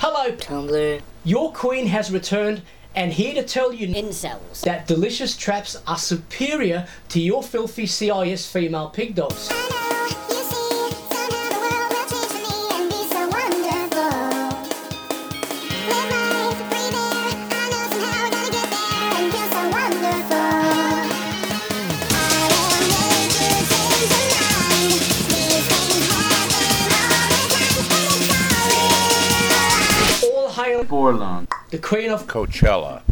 Hello, Tumblr. your queen has returned and here to tell you Incels. that delicious traps are superior to your filthy CIS female pig dogs. All hail Borland. the queen of Coachella.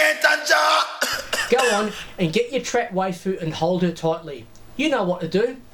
Go on and get your trap waifu and hold her tightly. You know what to do.